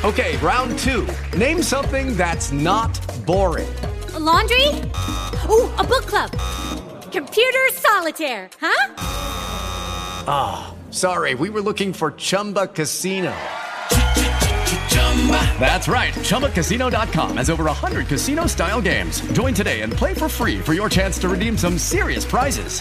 Okay, round two. Name something that's not boring. A laundry? Ooh, a book club. Computer solitaire, huh? Ah, oh, sorry, we were looking for Chumba Casino. That's right, ChumbaCasino.com has over 100 casino-style games. Join today and play for free for your chance to redeem some serious prizes.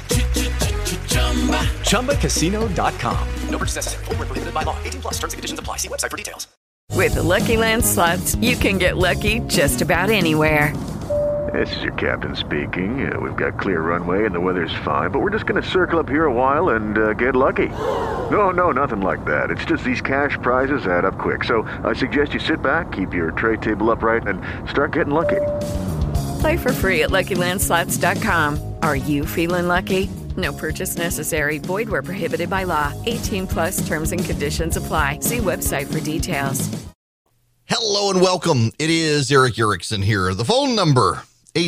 ChumbaCasino.com. No purchase necessary. Void where prohibited by law. 18 plus terms and conditions apply. See website for details. With the Lucky Land Slots, you can get lucky just about anywhere. This is your captain speaking. We've got clear runway and the weather's fine, but we're just going to circle up here a while and get lucky. No, nothing like that. It's just these cash prizes add up quick. So I suggest you sit back, keep your tray table upright, and start getting lucky. Play for free at LuckyLandSlots.com. Are you feeling lucky? No purchase necessary. Void where prohibited by law. 18 plus terms and conditions apply. See website for details. Hello and welcome. It is Eric Erickson here. The phone number,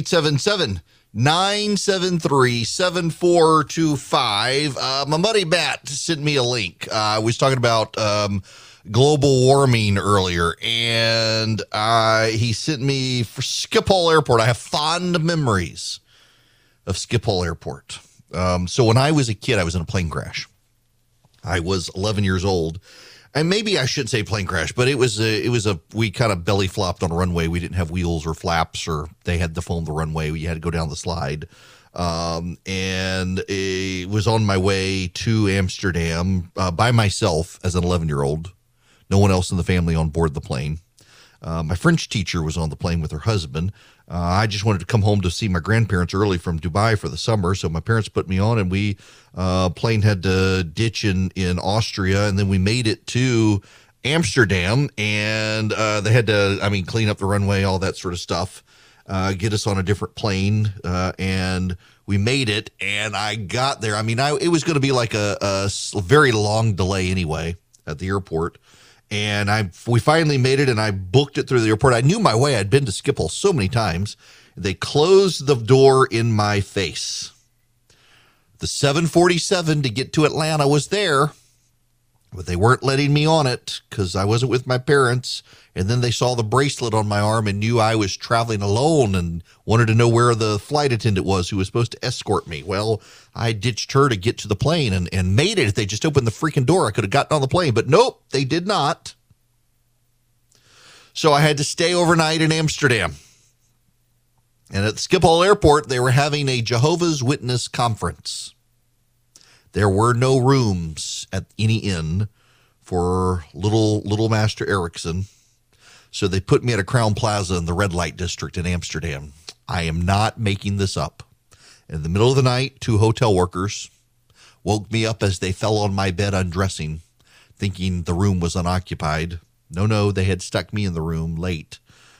877-973-7425. My buddy Matt sent me a link. I was talking about global warming earlier, and he sent me for Schiphol Airport. I have fond memories of Schiphol Airport. So when I was a kid, I was in a plane crash. I was 11 years old. And maybe I shouldn't say plane crash, but we kind of belly flopped on a runway. We didn't have wheels or flaps, or they had to foam the runway. You had to go down the slide. And it was on my way to Amsterdam by myself as an 11-year-old. No one else in the family on board the plane. My French teacher was on the plane with her husband. I just wanted to come home to see my grandparents early from Dubai for the summer, so my parents put me on, and we plane had to ditch in Austria, and then we made it to Amsterdam, and they had to, clean up the runway, all that sort of stuff, get us on a different plane, and we made it, and I got there. It was going to be like a very long delay anyway at the airport. And we finally made it, and I booked it through the airport. I knew my way. I'd been to Schiphol so many times. They closed the door in my face. The 747 to get to Atlanta was there, but they weren't letting me on it because I wasn't with my parents. And then they saw the bracelet on my arm and knew I was traveling alone and wanted to know where the flight attendant was who was supposed to escort me. Well, I ditched her to get to the plane and made it. If they just opened the freaking door, I could have gotten on the plane. But nope, they did not. So I had to stay overnight in Amsterdam. And at Schiphol Airport, they were having a Jehovah's Witness conference. There were no rooms at any inn for little Master Erickson. So they put me at a Crown Plaza in the red light district in Amsterdam. I am not making this up. In the middle of the night, 2 hotel workers woke me up as they fell on my bed undressing, thinking the room was unoccupied. No, they had stuck me in the room late.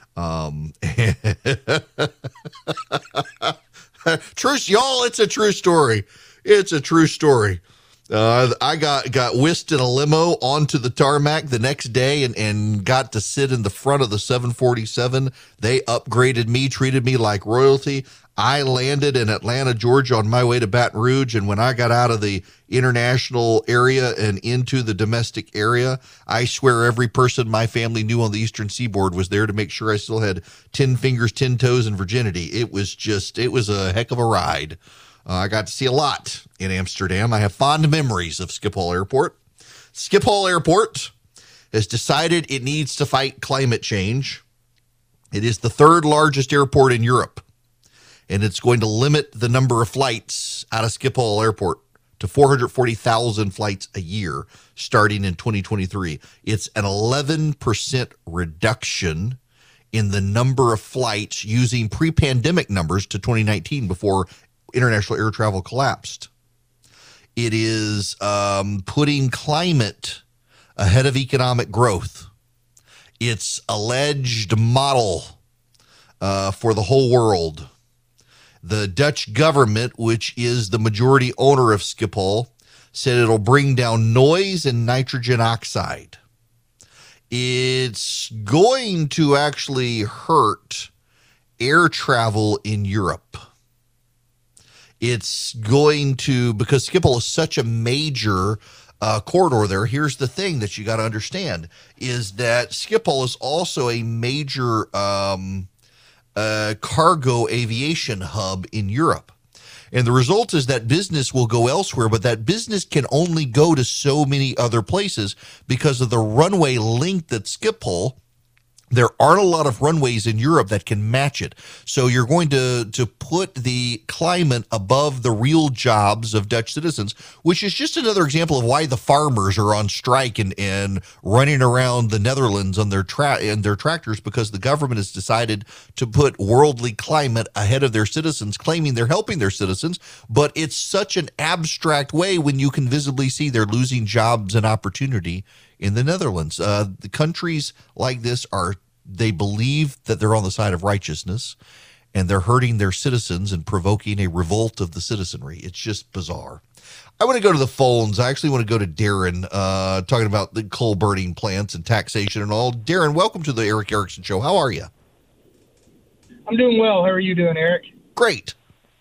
Truth, y'all, it's a true story. It's a true story. I got whisked in a limo onto the tarmac the next day and got to sit in the front of the 747. They upgraded me, treated me like royalty. I landed in Atlanta, Georgia on my way to Baton Rouge. And when I got out of the international area and into the domestic area, I swear every person my family knew on the Eastern Seaboard was there to make sure I still had 10 fingers, 10 toes, and virginity. It was a heck of a ride. I got to see a lot in Amsterdam. I have fond memories of Schiphol Airport. Schiphol Airport has decided it needs to fight climate change. It is the 3rd largest airport in Europe, and it's going to limit the number of flights out of Schiphol Airport to 440,000 flights a year starting in 2023. It's an 11% reduction in the number of flights using pre-pandemic numbers to 2019 before international air travel collapsed. It is putting climate ahead of economic growth. Its alleged model for the whole world. The Dutch government, which is the majority owner of Schiphol, said it'll bring down noise and nitrogen oxide. It's going to actually hurt air travel in Europe. It's going to, because Schiphol is such a major corridor there. Here's the thing that you got to understand is that Schiphol is also a major cargo aviation hub in Europe. And the result is that business will go elsewhere, but that business can only go to so many other places because of the runway length at Schiphol. There aren't a lot of runways in Europe that can match it. So you're going to put the climate above the real jobs of Dutch citizens, which is just another example of why the farmers are on strike and running around the Netherlands on their tractors, because the government has decided to put worldly climate ahead of their citizens, claiming they're helping their citizens. But it's such an abstract way when you can visibly see they're losing jobs and opportunity in the Netherlands. The countries like this they believe that they're on the side of righteousness, and they're hurting their citizens and provoking a revolt of the citizenry. It's just bizarre. I want to go to the phones. I actually want to go to Darren, talking about the coal burning plants and taxation and all. Darren, welcome to the Erick Erickson Show. How are you? I'm doing well. How are you doing, Eric? Great.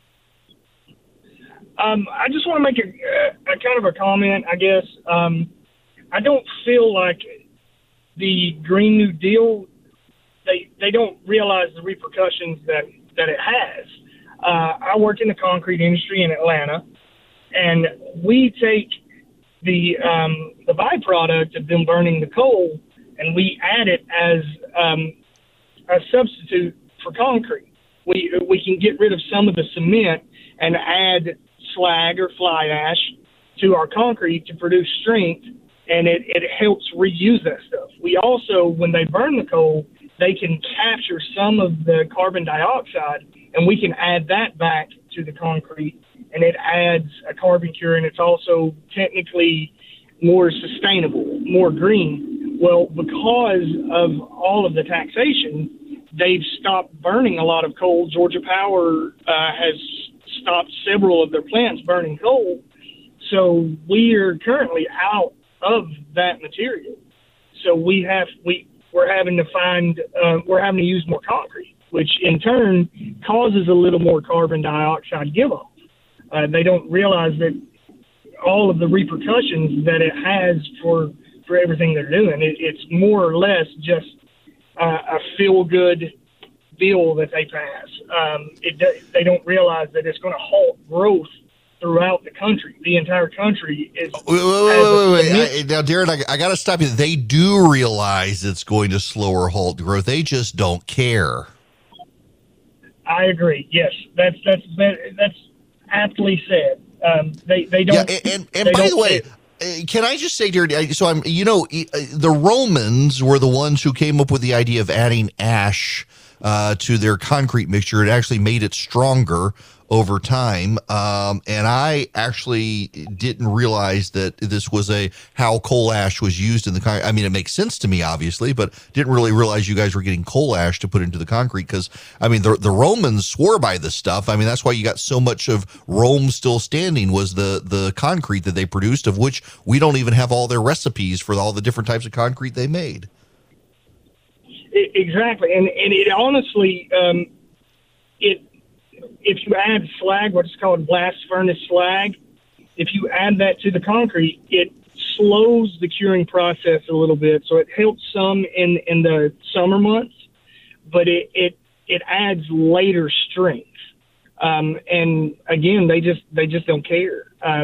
I just want to make a kind of a comment, I guess. I don't feel like the Green New Deal, they don't realize the repercussions that it has. I work in the concrete industry in Atlanta, and we take the byproduct of them burning the coal, and we add it as a substitute for concrete. We can get rid of some of the cement and add slag or fly ash to our concrete to produce strength, and it helps reuse that stuff. We also, when they burn the coal, they can capture some of the carbon dioxide, and we can add that back to the concrete, and it adds a carbon cure, and it's also technically more sustainable, more green. Well, because of all of the taxation, they've stopped burning a lot of coal. Georgia Power has stopped several of their plants burning coal. So we are currently out of that material. So we're having to use more concrete, which in turn causes a little more carbon dioxide give off. They don't realize that all of the repercussions that it has for everything they're doing. It's more or less just a feel-good bill that they pass. They don't realize that it's going to halt growth throughout the country. The entire country is... Wait. Now, Darren, I got to stop you. They do realize it's going to slow or halt growth. They just don't care. I agree. Yes, that's aptly said. They don't... Yeah, and by the way... Can I just say, Darren, so the Romans were the ones who came up with the idea of adding ash to their concrete mixture. It actually made it stronger over time. And I actually didn't realize that this was how coal ash was used in the concrete. I mean, it makes sense to me, obviously, but didn't really realize you guys were getting coal ash to put into the concrete because, I mean, the Romans swore by this stuff. I mean, that's why you got so much of Rome still standing was the concrete that they produced, of which we don't even have all their recipes for all the different types of concrete they made. Exactly. And it honestly, if you add slag, what's called blast furnace slag, if you add that to the concrete, it slows the curing process a little bit. So it helps some in the summer months, but it adds later strength. And again, they just don't care.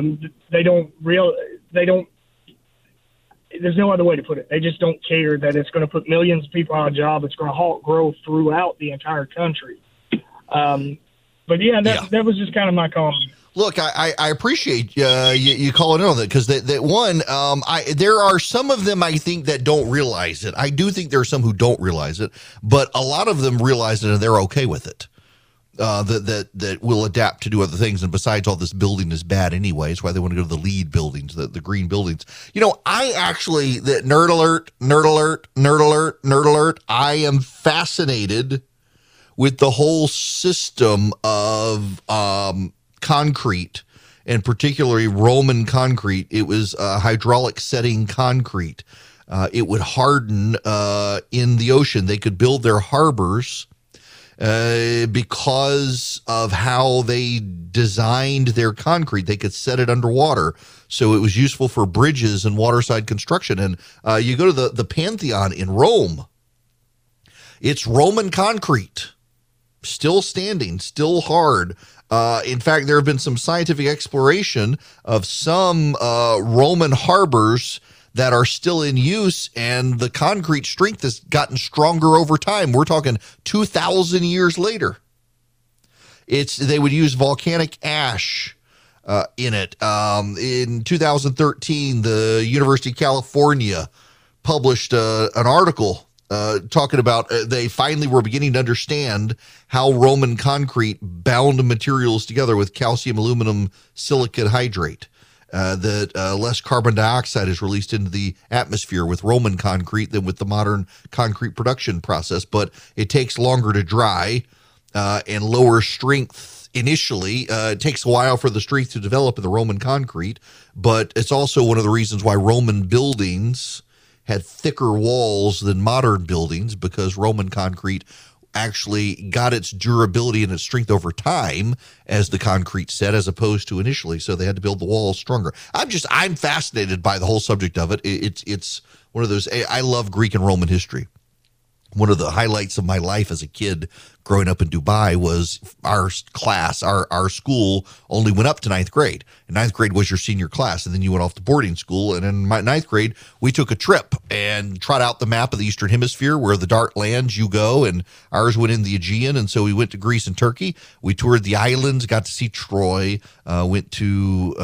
There's no other way to put it. They just don't care that it's going to put millions of people out of job. It's going to halt growth throughout the entire country. But yeah, that was just kind of my comment. Look, I appreciate you calling in on that because there are some of them I think that don't realize it. I do think there are some who don't realize it, but a lot of them realize it and they're okay with it. That will adapt to do other things. And besides, all this building is bad anyway. It's why they want to go to the LEED buildings, the green buildings. I actually, nerd alert. I am fascinated with the whole system of concrete, and particularly Roman concrete. It was hydraulic setting concrete. It would harden in the ocean. They could build their harbors because of how they designed their concrete. They could set it underwater, so it was useful for bridges and waterside construction. And you go to the Pantheon in Rome, it's Roman concrete, still standing, still hard. In fact, there have been some scientific exploration of some Roman harbors that are still in use, and the concrete strength has gotten stronger over time. We're talking 2,000 years later. They would use volcanic ash in it. In 2013, the University of California published an article talking about they finally were beginning to understand how Roman concrete bound materials together with calcium, aluminum, silicate hydrate. That less carbon dioxide is released into the atmosphere with Roman concrete than with the modern concrete production process, but it takes longer to dry and lower strength initially. It takes a while for the strength to develop in the Roman concrete, but it's also one of the reasons why Roman buildings had thicker walls than modern buildings, because Roman concrete actually got its durability and its strength over time as the concrete set, as opposed to initially. So they had to build the walls stronger. I'm fascinated by the whole subject of it. It's one of those, I love Greek and Roman history. One of the highlights of my life as a kid growing up in Dubai was our class, our school only went up to ninth grade. And ninth grade was your senior class, and then you went off to boarding school. And in my ninth grade, we took a trip and trot out the map of the Eastern Hemisphere where the Dart lands you go, and ours went in the Aegean. And so we went to Greece and Turkey. We toured the islands, got to see Troy, went to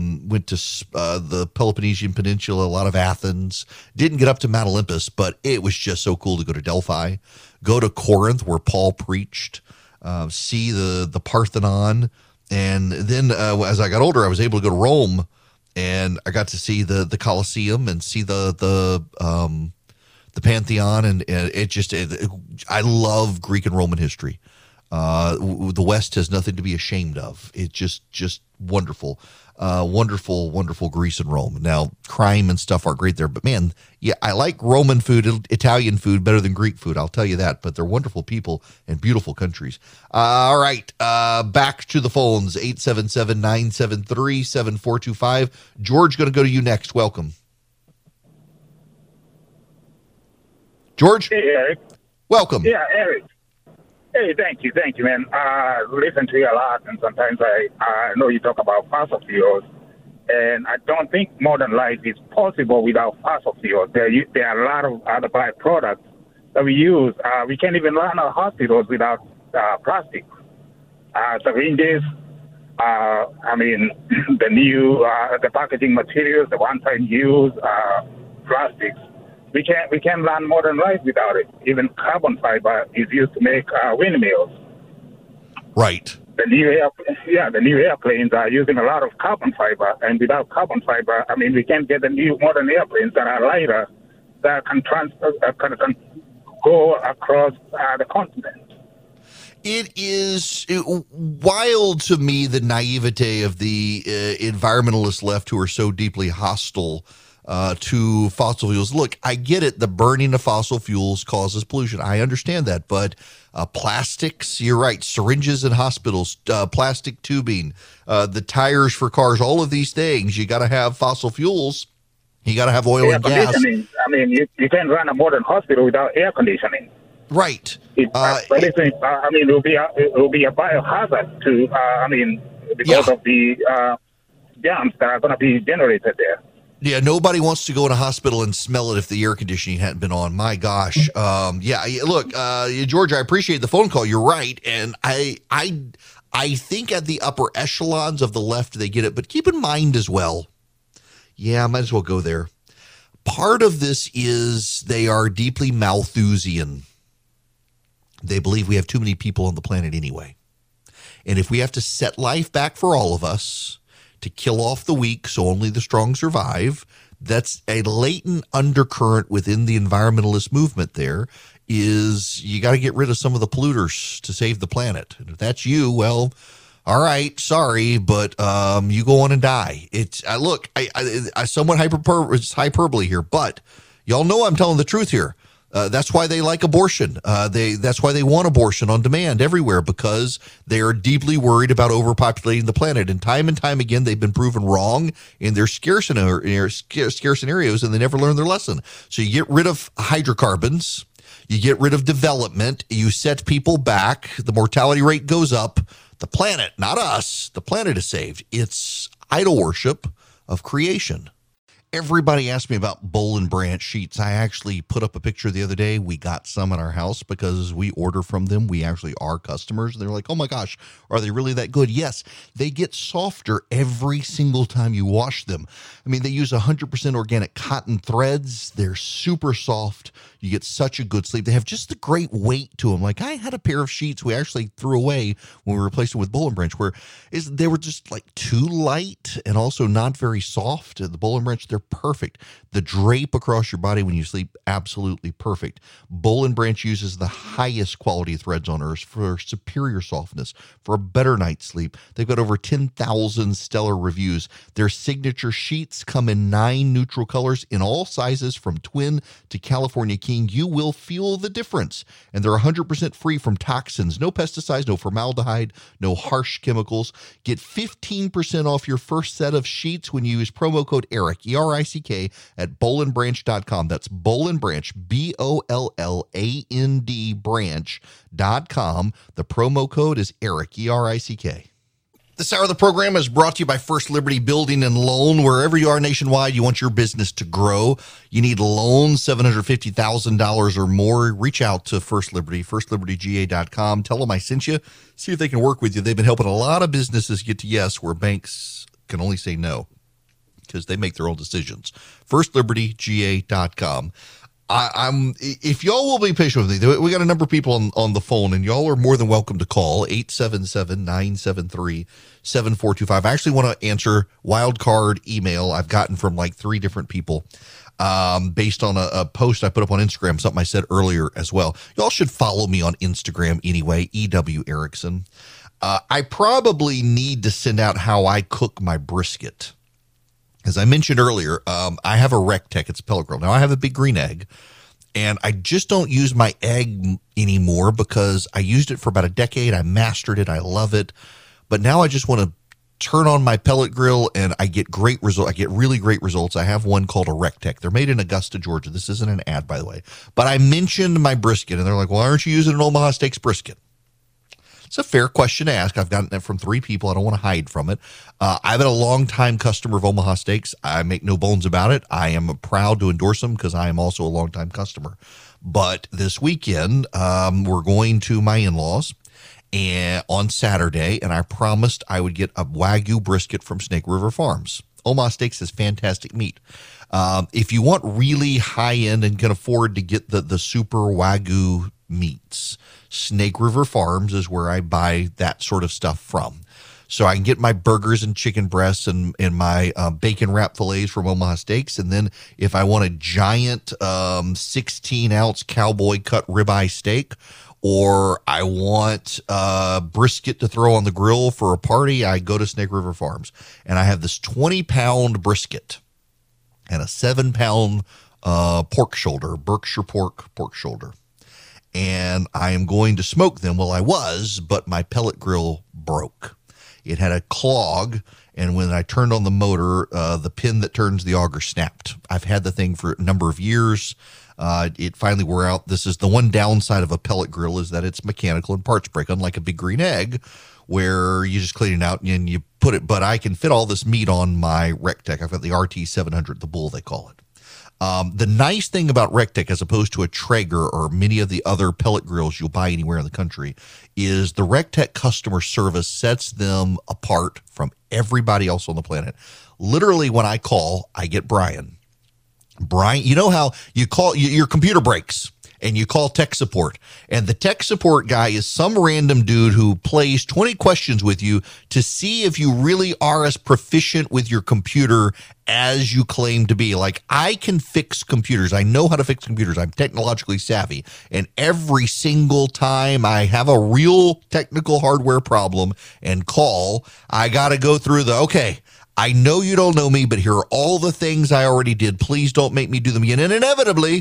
the Peloponnesian Peninsula, a lot of Athens. Didn't get up to Mount Olympus, but it was just so cool to go to Delphi. Go to Corinth, where Paul preached, see the Parthenon. And then as I got older, I was able to go to Rome, and I got to see the Colosseum and see the Pantheon. And I love Greek and Roman history. The West has nothing to be ashamed of. It's just wonderful. Wonderful Greece and Rome. Now, crime and stuff are great there, but man, yeah, I like Roman food, Italian food better than Greek food. I'll tell you that, but they're wonderful people and beautiful countries. All right, back to the phones, 877-973-7425. George, going to go to you next. Welcome. George? Hey, Eric. Welcome. Yeah, Eric. Hey, thank you, man. Listen to you a lot, and sometimes I know you talk about fossil fuels, and I don't think modern life is possible without fossil fuels. There are a lot of other byproducts that we use. We can't even run our hospitals without plastic. Syringes, the new the packaging materials, the one-time use plastics. We can't run modern life without it. Even carbon fiber is used to make windmills. Right. The new airplanes are using a lot of carbon fiber, and without carbon fiber, we can't get the new modern airplanes that are lighter, that can go across the continent. It is wild to me, the naivete of the environmentalist left who are so deeply hostile to fossil fuels. Look, I get it. The burning of fossil fuels causes pollution. I understand that. But plastics, you're right. Syringes in hospitals, plastic tubing, the tires for cars, all of these things, you got to have fossil fuels. You got to have oil and gas. You can't run a modern hospital without air conditioning. Right. It will be a biohazard to, because of the germs that are going to be generated there. Yeah, nobody wants to go in a hospital and smell it if the air conditioning hadn't been on. My gosh. Look, George, I appreciate the phone call. You're right. And I think at the upper echelons of the left, they get it. But keep in mind as well, I might as well go there. Part of this is they are deeply Malthusian. They believe we have too many people on the planet anyway. And if we have to set life back for all of us, to kill off the weak so only the strong survive, that's a latent undercurrent within the environmentalist movement. There is, you got to get rid of some of the polluters to save the planet. And if that's you, well, all right, sorry, but you go on and die. It's look, I somewhat hyperbole here, but y'all know I'm telling the truth here. That's why they like abortion. That's why they want abortion on demand everywhere, because they are deeply worried about overpopulating the planet. And time again, they've been proven wrong in their scare scenarios, and they never learn their lesson. So you get rid of hydrocarbons, you get rid of development, you set people back, the mortality rate goes up. The planet, not us, the planet is saved. It's idol worship of creation. Everybody asked me about Boll & Branch sheets. I actually put up a picture the other day. We got some in our house because we order from them. We actually are customers. And they're like, oh my gosh, are they really that good? Yes, they get softer every single time you wash them. I mean, they use 100% organic cotton threads. They're super soft. You get such a good sleep. They have just the great weight to them. Like I had a pair of sheets we actually threw away when we replaced them with Boll & Branch, where they were just like too light and also not very soft. The Boll & Branch, they're perfect. The drape across your body when you sleep, absolutely perfect. Boll & Branch uses the highest quality threads on earth for superior softness, for a better night's sleep. They've got over 10,000 stellar reviews. Their signature sheets come in 9 neutral colors in all sizes from twin to California King. You will feel the difference. And they're 100% free from toxins, no pesticides, no formaldehyde, no harsh chemicals. Get 15% off your first set of sheets when you use promo code ERIC, E-R-I-C-K, at bollandbranch.com. That's Boll & Branch, B-O-L-L-A-N-D branch.com. The promo code is ERIC, E-R-I-C-K. This hour of the program is brought to you by First Liberty Building and Loan. Wherever you are nationwide, you want your business to grow. You need loans, $750,000 or more. Reach out to First Liberty, firstlibertyga.com. Tell them I sent you. See if they can work with you. They've been helping a lot of businesses get to yes, where banks can only say no because they make their own decisions. firstlibertyga.com. If y'all will be patient with me, we got a number of people on the phone, and y'all are more than welcome to call 877-973-7425. I actually want to answer wild card email I've gotten from like 3 different people based on a post I put up on Instagram, something I said earlier as well. Y'all should follow me on Instagram anyway, EW Erickson. I probably need to send out how I cook my brisket. As I mentioned earlier, I have a Rectech. It's a pellet grill. Now, I have a Big Green Egg, and I just don't use my egg anymore because I used it for about a decade. I mastered it. I love it. But now I just want to turn on my pellet grill, and I get great results. I get really great results. I have one called a Rectech. They're made in Augusta, Georgia. This isn't an ad, by the way. But I mentioned my brisket, and they're like, well, why aren't you using an Omaha Steaks brisket? It's a fair question to ask. I've gotten it from 3 people. I don't want to hide from it. I've been a long-time customer of Omaha Steaks. I make no bones about it. I am proud to endorse them because I am also a long-time customer. But this weekend, we're going to my in-laws on Saturday, and I promised I would get a Wagyu brisket from Snake River Farms. Omaha Steaks is fantastic meat. If you want really high-end and can afford to get the super Wagyu meats, Snake River Farms is where I buy that sort of stuff from. So I can get my burgers and chicken breasts and my bacon wrap fillets from Omaha Steaks. And then if I want a giant 16-ounce cowboy cut ribeye steak, or I want brisket to throw on the grill for a party, I go to Snake River Farms. And I have this 20-pound brisket and a 7-pound pork shoulder, Berkshire pork shoulder. And I am going to smoke them. Well, I was, but my pellet grill broke. It had a clog, and when I turned on the motor, the pin that turns the auger snapped. I've had the thing for a number of years. It finally wore out. This is the one downside of a pellet grill, is that it's mechanical and parts break, unlike a Big Green Egg, where you just clean it out and you put it. But I can fit all this meat on my Rectech. I've got the RT700, the Bull, they call it. The nice thing about Rectech, as opposed to a Traeger or many of the other pellet grills you'll buy anywhere in the country, is the Rectech customer service sets them apart from everybody else on the planet. Literally, when I call, I get Brian. Brian, you know how you call, your computer breaks, and you call tech support, and the tech support guy is some random dude who plays 20 questions with you to see if you really are as proficient with your computer as you claim to be. Like, I can fix computers. I know how to fix computers. I'm technologically savvy. And every single time I have a real technical hardware problem and call, I got to go through okay, I know you don't know me, but here are all the things I already did. Please don't make me do them again. And inevitably,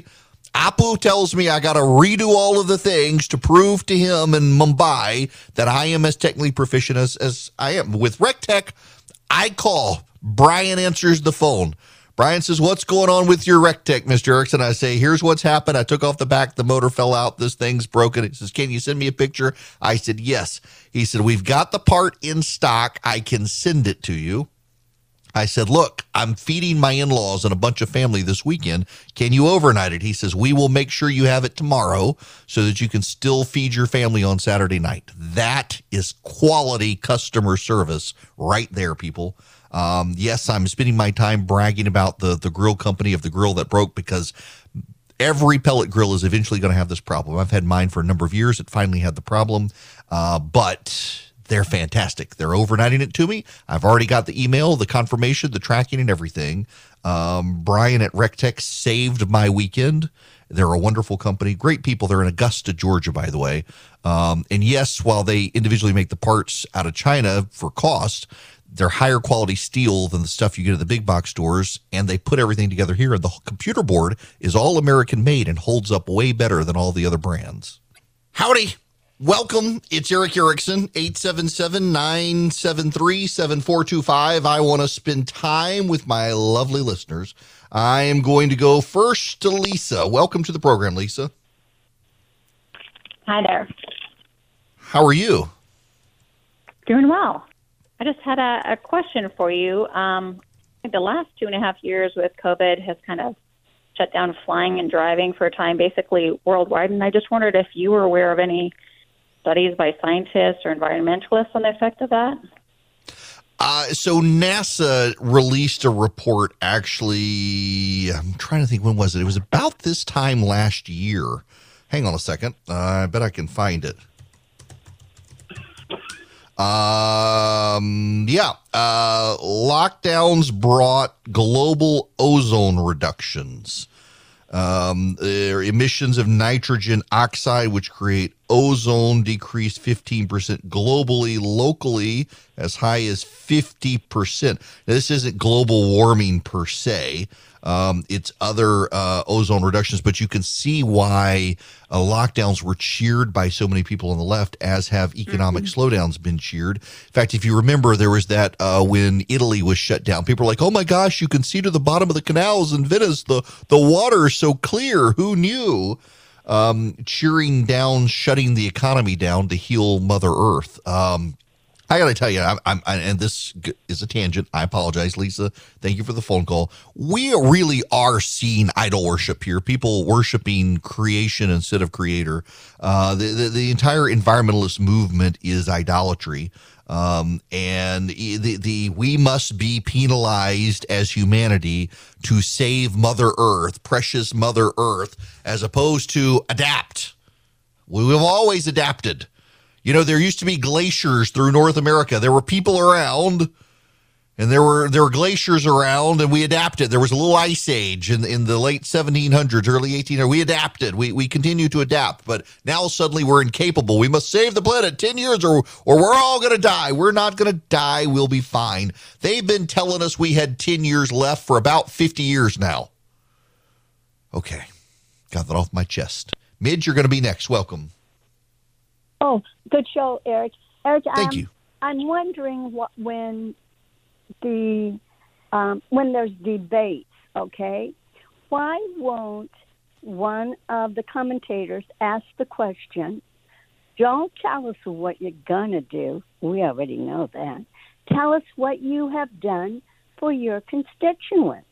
Apu tells me I got to redo all of the things to prove to him in Mumbai that I am as technically proficient as I am. With RecTech, I call. Brian answers the phone. Brian says, what's going on with your RecTech, Mr. Erickson? I say, here's what's happened. I took off the back. The motor fell out. This thing's broken. He says, can you send me a picture? I said, yes. He said, we've got the part in stock. I can send it to you. I said, look, I'm feeding my in-laws and a bunch of family this weekend. Can you overnight it? He says, we will make sure you have it tomorrow so that you can still feed your family on Saturday night. That is quality customer service right there, people. Yes, I'm spending my time bragging about the grill company of the grill that broke, because every pellet grill is eventually going to have this problem. I've had mine for a number of years. It finally had the problem, but they're fantastic. They're overnighting it to me. I've already got the email, the confirmation, the tracking, and everything. Brian at RecTech saved my weekend. They're a wonderful company, great people. They're in Augusta, Georgia, by the way. And yes, while they individually make the parts out of China for cost, they're higher quality steel than the stuff you get at the big box stores, and they put everything together here. The computer board is all American made and holds up way better than all the other brands. Howdy. Welcome. It's Eric Erickson, 877-973-7425. I want to spend time with my lovely listeners. I am going to go first to Lisa. Welcome to the program, Lisa. Hi there. How are you? Doing well. I just had a question for you. I think the last 2.5 years with COVID has kind of shut down flying and driving for a time, basically worldwide. And I just wondered if you were aware of any studies by scientists or environmentalists on the effect of that. So NASA released a report, actually, I'm trying to think, when was it? It was about this time last year. Hang on a second. I bet I can find it. Lockdowns brought global ozone reductions. Emissions of nitrogen oxide, which create ozone, decreased 15% globally, locally as high as 50%. Now, this isn't global warming per se. It's other ozone reductions, but you can see why lockdowns were cheered by so many people on the left, as have economic slowdowns been cheered. In fact, if you remember, there was that when Italy was shut down, people were like, oh my gosh, you can see to the bottom of the canals in Venice. The water is so clear. Who knew? Cheering down, shutting the economy down to heal Mother Earth. I got to tell you, and this is a tangent. I apologize, Lisa. Thank you for the phone call. We really are seeing idol worship here. People worshiping creation instead of creator. The entire environmentalist movement is idolatry. And we must be penalized as humanity to save Mother Earth, precious Mother Earth, as opposed to adapt. We've always adapted. You know, there used to be glaciers through North America. There were people around, and there were glaciers around, and we adapted. There was a little ice age in the late 1700s, early 1800s. We adapted. We continue to adapt, but now suddenly we're incapable. We must save the planet 10 years or we're all going to die. We're not going to die. We'll be fine. They've been telling us we had 10 years left for about 50 years now. Okay. Got that off my chest. Midge, you're going to be next. Welcome. Oh, good show, Eric. Eric, thank you. I'm wondering when there's debates, okay, why won't one of the commentators ask the question, don't tell us what you're going to do. We already know that. Tell us what you have done for your constituents.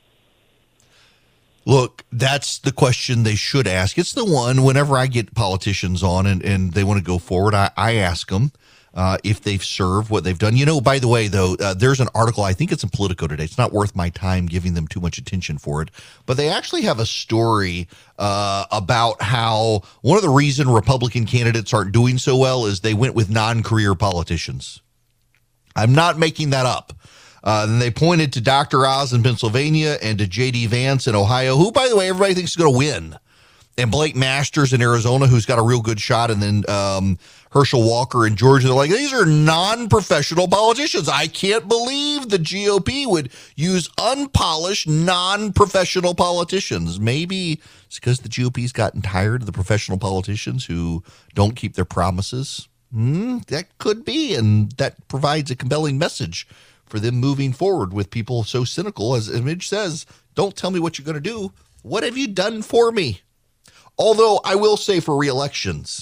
Look, that's the question they should ask. It's the one whenever I get politicians on and they want to go forward, I ask them if they've served, what they've done. You know, by the way, though, there's an article, I think it's in Politico today. It's not worth my time giving them too much attention for it. But they actually have a story about how one of the reasons Republican candidates aren't doing so well is they went with non-career politicians. I'm not making that up. Then they pointed to Dr. Oz in Pennsylvania and to J.D. Vance in Ohio, who, by the way, everybody thinks is going to win. and Blake Masters in Arizona, who's got a real good shot, and then Herschel Walker in Georgia. They're like, these are non-professional politicians. I can't believe the GOP would use unpolished, non-professional politicians. Maybe it's because the GOP's gotten tired of the professional politicians who don't keep their promises. That could be, and that provides a compelling message for them moving forward with people so cynical. As Midge says, don't tell me what you're going to do. What have you done for me? Although I will say for re-elections,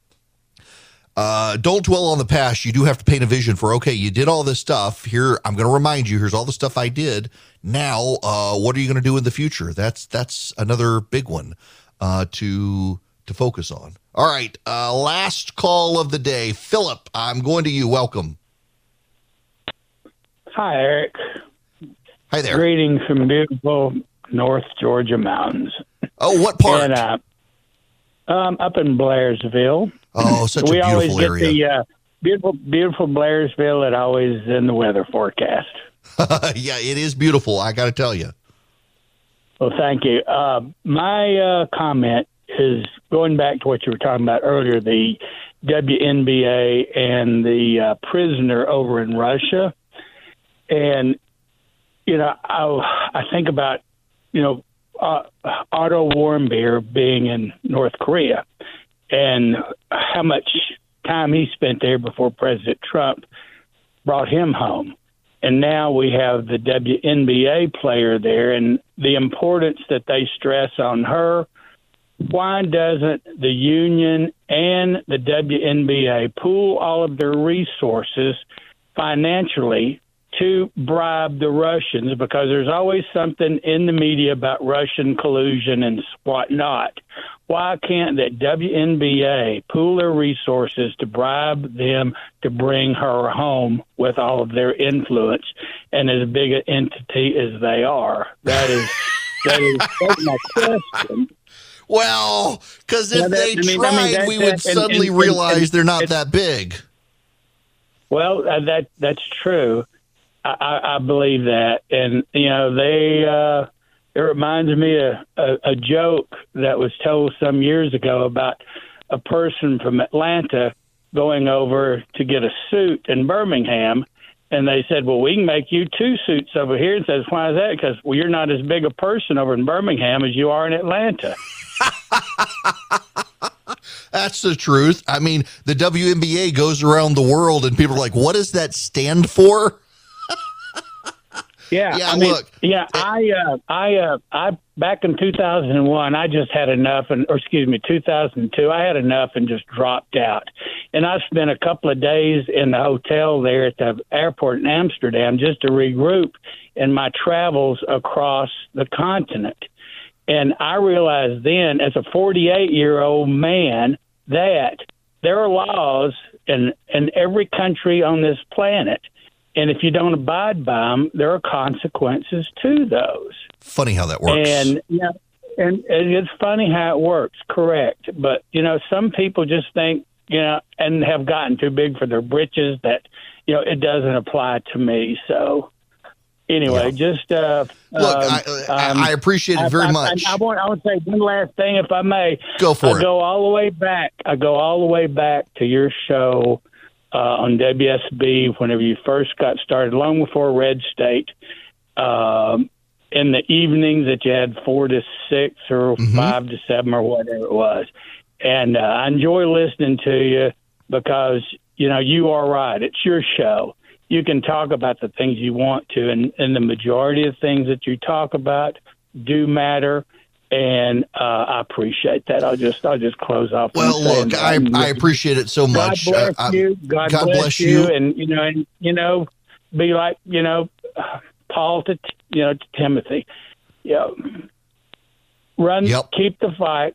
don't dwell on the past. You do have to paint a vision for, okay, you did all this stuff. Here, I'm going to remind you, here's all the stuff I did. Now, what are you going to do in the future? That's another big one to focus on. All right, last call of the day. Philip, I'm going to you. Welcome. Hi, Eric. Hi there. Greetings from beautiful North Georgia mountains. Oh, what part? And, up in Blairsville. Oh, such a beautiful area. We always get the beautiful Blairsville that always in the weather forecast. Yeah, it is beautiful, I got to tell you. Well, thank you. My comment is going back to what you were talking about earlier, the WNBA and the prisoner over in Russia. And, I think about, Otto Warmbier being in North Korea and how much time he spent there before President Trump brought him home. And now we have the WNBA player there and the importance that they stress on her. Why doesn't the union and the WNBA pool all of their resources financially to bribe the Russians? Because there's always something in the media about Russian collusion and whatnot. Why can't the WNBA pool their resources to bribe them to bring her home with all of their influence and as big an entity as they are? That's my question. Well, because if they tried, we would suddenly realize they're not that big. Well, that's true. I believe that, and it reminds me of a joke that was told some years ago about a person from Atlanta going over to get a suit in Birmingham, and they said, "Well, we can make you 2 suits over here." And says, "Why is that?" Because you're not as big a person over in Birmingham as you are in Atlanta. That's the truth. I mean, the WNBA goes around the world, and people are like, "What does that stand for?" Yeah, yeah. I mean, Look, I back in 2001, I just had enough, 2002, I had enough and just dropped out. And I spent a couple of days in the hotel there at the airport in Amsterdam just to regroup in my travels across the continent. And I realized then, as a 48-year-old man, that there are laws in every country on this planet. And if you don't abide by them, there are consequences to those. Funny how that works. And and it's funny how it works, correct. But, some people just think, and have gotten too big for their britches that, it doesn't apply to me. So anyway, just look, I appreciate it very much. I want to say one last thing, if I may. Go for it. I go all the way back to your show on WSB whenever you first got started, long before Red State, in the evenings that you had 4 to 6 or 5 to 7 or whatever it was. And I enjoy listening to you because, you are right. It's your show. You can talk about the things you want to, and the majority of things that you talk about do matter. And I appreciate that. I'll just close off. Well, look, I appreciate it so much. God bless you. God bless you. And be like Paul to Timothy. Run. Yep. Keep the fight.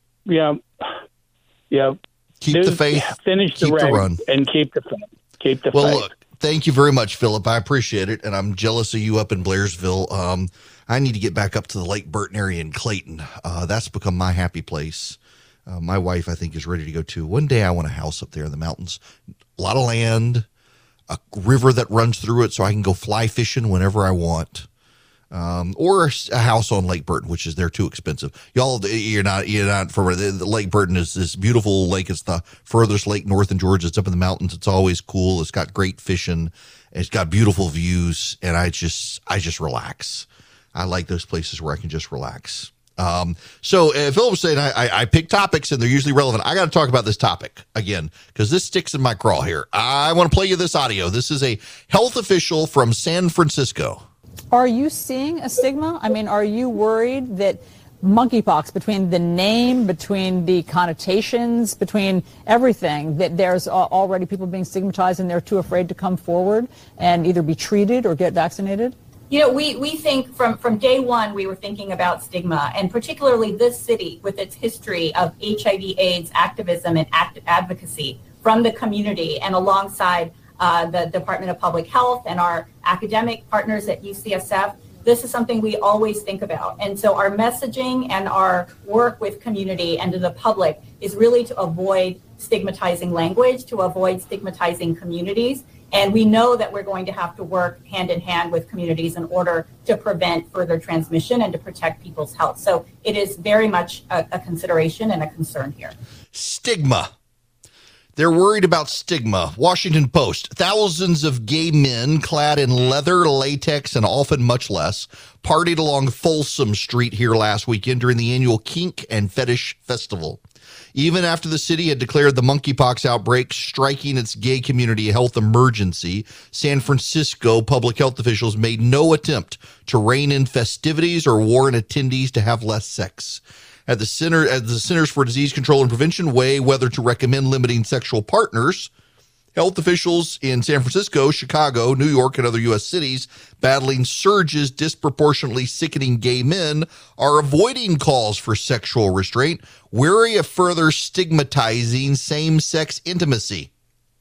Keep the faith. Finish the race and keep the fight. Keep the faith. Well, look. Thank you very much, Philip. I appreciate it, and I'm jealous of you up in Blairsville. I need to get back up to the Lake Burton area in Clayton. That's become my happy place. My wife, I think, is ready to go too. One day I want a house up there in the mountains. A lot of land, a river that runs through it so I can go fly fishing whenever I want. or a house on Lake Burton, which is they're too expensive. You're not for the Lake Burton is this beautiful lake. It's the furthest lake north in Georgia. It's up in the mountains. It's always cool. It's got great fishing. It's got beautiful views, and I just relax. I like those places where I can just relax. So Philip was saying I pick topics and they're usually relevant. I got to talk about this topic again because this sticks in my craw here. I want to play you this audio. This is a health official from San Francisco. Are you seeing a stigma? I mean, are you worried that monkeypox, between the name, between the connotations, between everything, that there's already people being stigmatized and they're too afraid to come forward and either be treated or get vaccinated? You know, we think from day one, we were thinking about stigma, and particularly this city with its history of HIV/AIDS activism and advocacy from the community and alongside the Department of Public Health and our academic partners at UCSF. This is something we always think about. And so our messaging and our work with community and to the public is really to avoid stigmatizing language, to avoid stigmatizing communities. And we know that we're going to have to work hand in hand with communities in order to prevent further transmission and to protect people's health. So it is very much a consideration and a concern here. Stigma. They're worried about stigma. Washington Post. Thousands of gay men clad in leather, latex, and often much less partied along Folsom Street here last weekend during the annual Kink and Fetish Festival. Even after the city had declared the monkeypox outbreak striking its gay community a health emergency, San Francisco public health officials made no attempt to rein in festivities or warn attendees to have less sex. At the Centers for Disease Control and Prevention weigh whether to recommend limiting sexual partners, health officials in San Francisco, Chicago, New York, and other U.S. cities battling surges disproportionately sickening gay men are avoiding calls for sexual restraint, wary of further stigmatizing same-sex intimacy.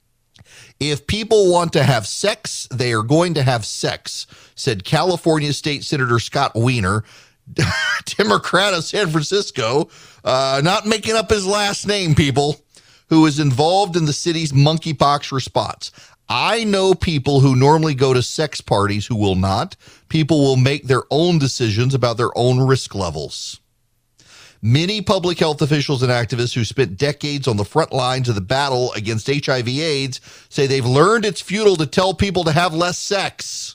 If people want to have sex, they are going to have sex, said California State Senator Scott Wiener, Democrat of San Francisco, not making up his last name, people, who is involved in the city's monkeypox response. I know people who normally go to sex parties who will not. People will make their own decisions about their own risk levels. Many public health officials and activists who spent decades on the front lines of the battle against HIV/AIDS say they've learned it's futile to tell people to have less sex.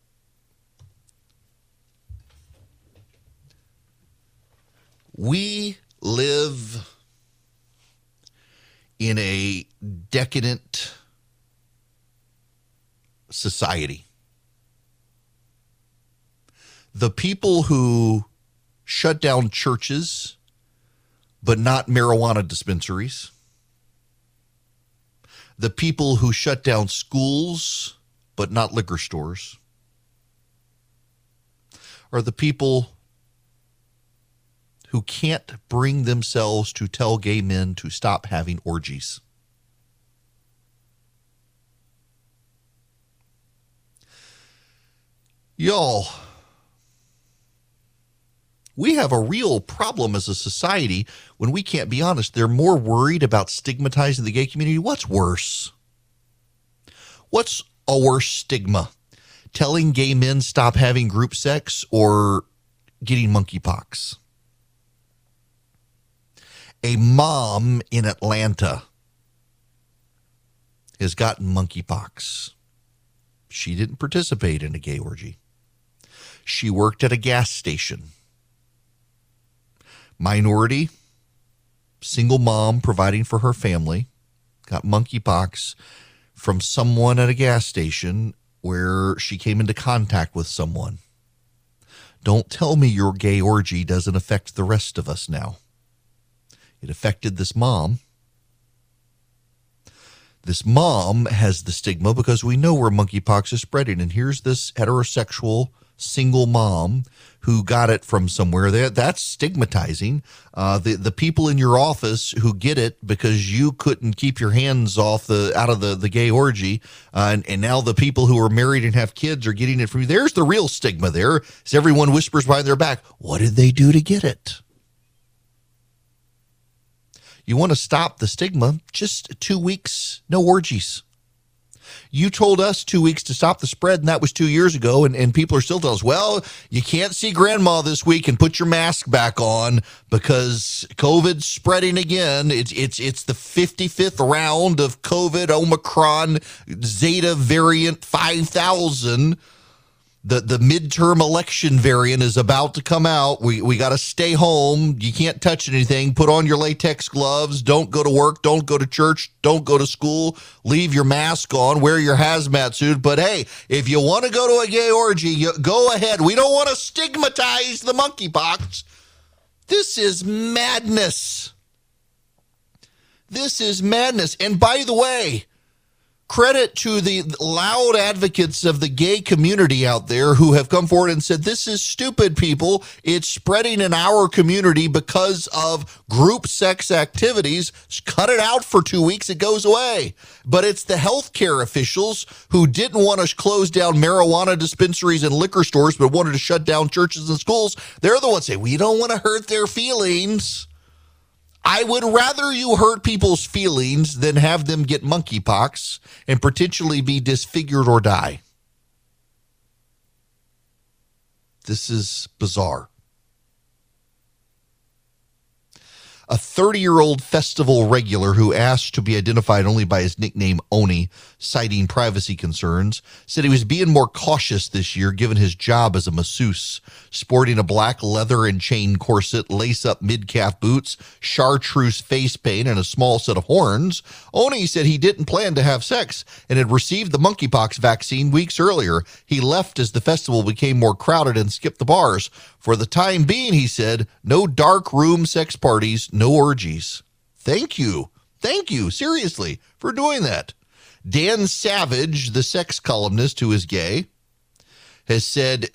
We live in a decadent society. The people who shut down churches, but not marijuana dispensaries, the people who shut down schools, but not liquor stores, are the people who can't bring themselves to tell gay men to stop having orgies. Y'all, we have a real problem as a society when we can't be honest. They're more worried about stigmatizing the gay community. What's worse? What's a worse stigma? Telling gay men stop having group sex or getting monkeypox? A mom in Atlanta has gotten monkeypox. She didn't participate in a gay orgy. She worked at a gas station. Minority, single mom providing for her family, got monkeypox from someone at a gas station where she came into contact with someone. Don't tell me your gay orgy doesn't affect the rest of us now. It affected this mom. This mom has the stigma because we know where monkeypox is spreading. And here's this heterosexual single mom who got it from somewhere. That's stigmatizing. The people in your office who get it because you couldn't keep your hands out of the gay orgy, and now the people who are married and have kids are getting it from you. There's the real stigma there. As everyone whispers behind their back, what did they do to get it? You want to stop the stigma, just 2 weeks, no orgies. You told us 2 weeks to stop the spread, and that was 2 years ago, and people are still telling us, well, you can't see grandma this week and put your mask back on because COVID's spreading again. It's the 55th round of COVID, Omicron, Zeta variant 5000. The midterm election variant is about to come out. We got to stay home. You can't touch anything. Put on your latex gloves. Don't go to work. Don't go to church. Don't go to school. Leave your mask on. Wear your hazmat suit. But hey, if you want to go to a gay orgy, go ahead. We don't want to stigmatize the monkeypox. This is madness. This is madness. And by the way, credit to the loud advocates of the gay community out there who have come forward and said, this is stupid, people. It's spreading in our community because of group sex activities. Cut it out for 2 weeks. It goes away. But it's the healthcare officials who didn't want to close down marijuana dispensaries and liquor stores, but wanted to shut down churches and schools. They're the ones saying, we don't want to hurt their feelings. I would rather you hurt people's feelings than have them get monkeypox and potentially be disfigured or die. This is bizarre. A 30-year-old festival regular who asked to be identified only by his nickname Oni, citing privacy concerns, said he was being more cautious this year given his job as a masseuse. Sporting a black leather and chain corset, lace-up mid-calf boots, chartreuse face paint, and a small set of horns, Oni said he didn't plan to have sex and had received the monkeypox vaccine weeks earlier. He left as the festival became more crowded and skipped the bars. For the time being, he said, no dark room sex parties, no orgies. Thank you, seriously, for doing that. Dan Savage, the sex columnist who is gay, has said,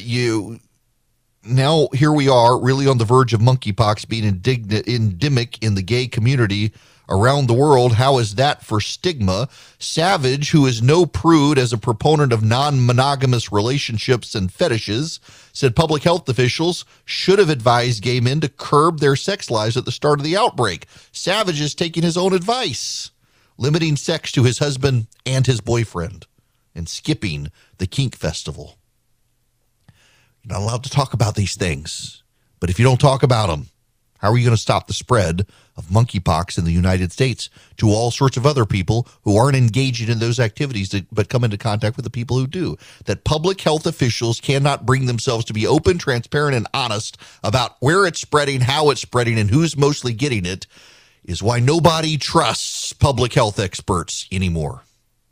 now here we are really on the verge of monkeypox being endemic in the gay community around the world. How is that for stigma? Savage, who is no prude as a proponent of non-monogamous relationships and fetishes, said public health officials should have advised gay men to curb their sex lives at the start of the outbreak. Savage is taking his own advice, limiting sex to his husband and his boyfriend, and skipping the kink festival. You're not allowed to talk about these things, but if you don't talk about them, how are you going to stop the spread of monkeypox in the United States to all sorts of other people who aren't engaging in those activities but come into contact with the people who do? That public health officials cannot bring themselves to be open, transparent, and honest about where it's spreading, how it's spreading, and who's mostly getting it is why nobody trusts public health experts anymore.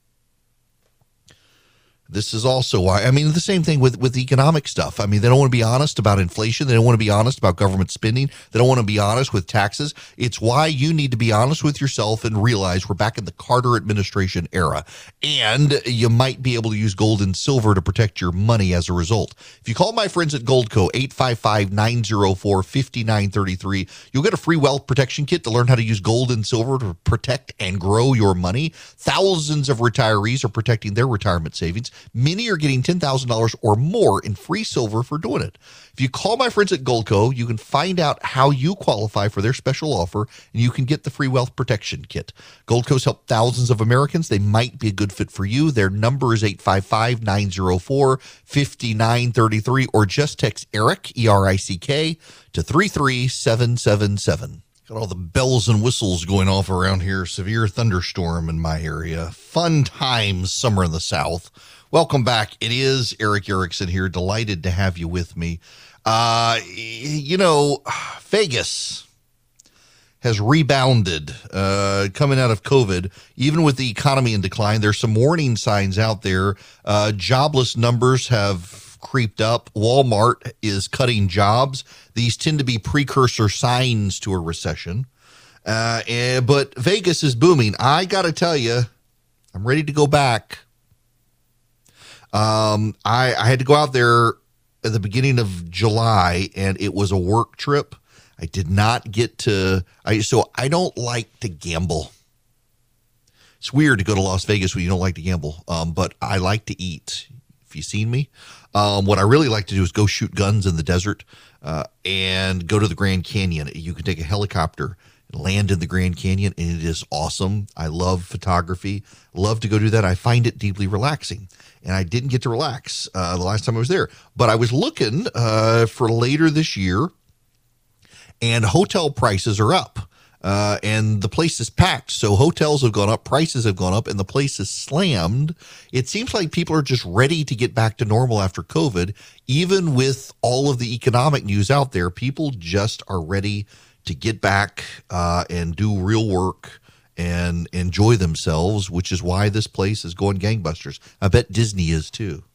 This is also why, the same thing with economic stuff. They don't want to be honest about inflation. They don't want to be honest about government spending. They don't want to be honest with taxes. It's why you need to be honest with yourself and realize we're back in the Carter administration era. And you might be able to use gold and silver to protect your money as a result. If you call my friends at Goldco, 855-904-5933, you'll get a free wealth protection kit to learn how to use gold and silver to protect and grow your money. Thousands of retirees are protecting their retirement savings. Many are getting $10,000 or more in free silver for doing it. If you call my friends at Goldco, you can find out how you qualify for their special offer, and you can get the free wealth protection kit. Goldco's helped thousands of Americans. They might be a good fit for you. Their number is 855-904-5933, or just text ERIC, E-R-I-C-K, to 33777. Got all the bells and whistles going off around here. Severe thunderstorm in my area. Fun times, summer in the South. Welcome back. It is Erick Erickson here. Delighted to have you with me. Vegas has rebounded coming out of COVID. Even with the economy in decline, there's some warning signs out there. Jobless numbers have creeped up. Walmart is cutting jobs. These tend to be precursor signs to a recession. But Vegas is booming. I got to tell you, I'm ready to go back. I had to go out there at the beginning of July, and it was a work trip. I did not get to, so I don't like to gamble. It's weird to go to Las Vegas when you don't like to gamble, but I like to eat. If you've seen me, what I really like to do is go shoot guns in the desert and go to the Grand Canyon. You can take a helicopter land in the Grand Canyon, and it is awesome. I love photography, love to go do that. I find it deeply relaxing, and I didn't get to relax the last time I was there. But I was looking for later this year, and hotel prices are up. And the place is packed. So hotels have gone up, prices have gone up, and the place is slammed. It seems like people are just ready to get back to normal after COVID. Even with all of the economic news out there, people just are ready to get back and do real work and enjoy themselves, which is why this place is going gangbusters. I bet Disney is too.